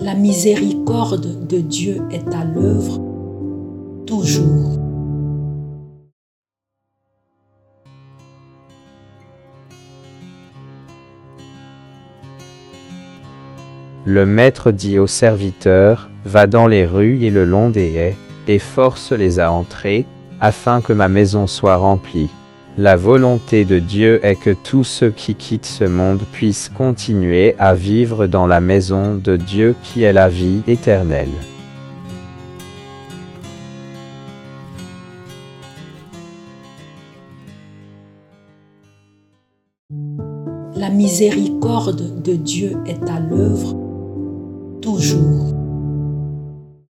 La miséricorde de Dieu est à l'œuvre toujours. Le maître dit au serviteur, va dans les rues et le long des haies, et force-les à entrer, afin que ma maison soit remplie. La volonté de Dieu est que tous ceux qui quittent ce monde puissent continuer à vivre dans la maison de Dieu qui est la vie éternelle. La miséricorde de Dieu est à l'œuvre toujours.